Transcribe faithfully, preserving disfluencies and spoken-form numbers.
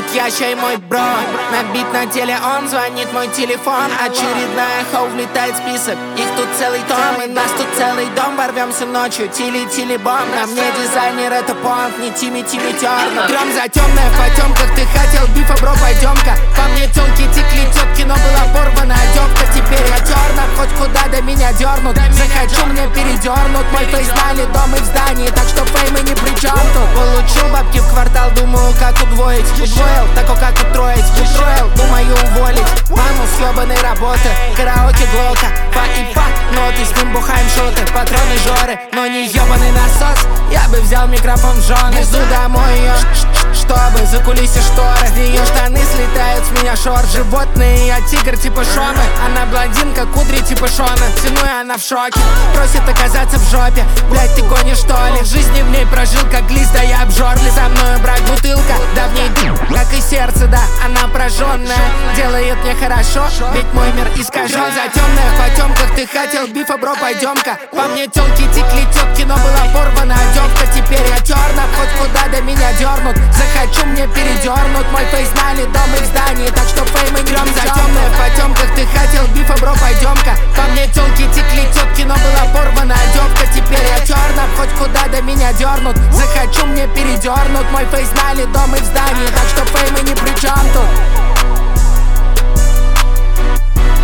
я чай мой бро. Набит на теле он, звонит мой телефон. Очередная хоу влетает в список, их тут целый том. И нас тут целый дом, ворвемся ночью, тили-тили-бом. На мне дизайнер это понт, не Тими-Тими Тернер. Трем за темное в потемках, ты хотел бифа, бро, пойдем-ка. По мне тёлки текли тётки, но была порвана одёвка. Теперь я тернер, хоть куда до меня дернут. Захочу, мне передернут, мой фейс знали дом и в здании. Так что феймы ни при чем тут. Получил бабки в квартал, думаю, как удвоить. Удвоил, такой как утроить. Устроил, думаю уволить маму с ёбаной работы. Караоке глока, па и па, ноты, с ним бухаем шоты. Патроны Жоры, но не ёбаный насос. Я бы взял микрофон в жены. Везу домой её, чтобы за кулиси шторы. С неё штаны слетают, с меня шорт. Животные, я тигр типа Шоны. Она блондинка, кудри типа Шона. Тяну и она в шоке, просит оказаться в жопе. Блять, ты гонишь что ли? Жизни в ней прожил как лист, да я обжорли. За мною брать бутылка, да в ней как и сердце, да, она прожженная. Делает мне хорошо, ведь мой мир искажен. За темное в потемках, ты хотел бифа, бро, пойдем-ка. По мне тёлки текли тётки, но была порвана одёвка. Теперь я тернер, хоть куда до меня дернут. Захочу, мне передернут, мой фейс знали дом и в здании. Так что феймы не рём. За темное в потемках, ты хотел бифа, бро, пойдем-ка. По мне тёлки текли тётки, но была порвана одёвка. Теперь я тернер, хоть куда до меня дернут. Захочу, мне передернут, мой фейс знали дом и в здании. Так что феймы ни при чем тут.